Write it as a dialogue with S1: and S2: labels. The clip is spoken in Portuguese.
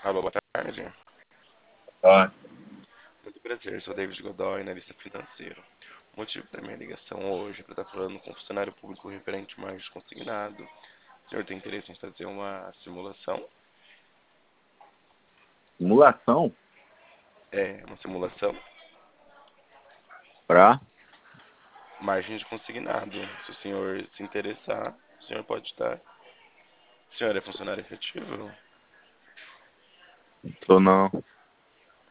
S1: Alô, boa tarde.
S2: Ó,
S1: Muito prazer, sou David Godoy, analista financeiro. O motivo da minha ligação hoje é para estar falando com um funcionário público referente a margem consignado. O senhor tem interesse em fazer uma simulação?
S2: simulação
S1: É, uma simulação?
S2: pra
S1: Margem de consignado. Se o senhor se interessar, o senhor pode estar. O senhor é funcionário efetivo?
S2: tô não.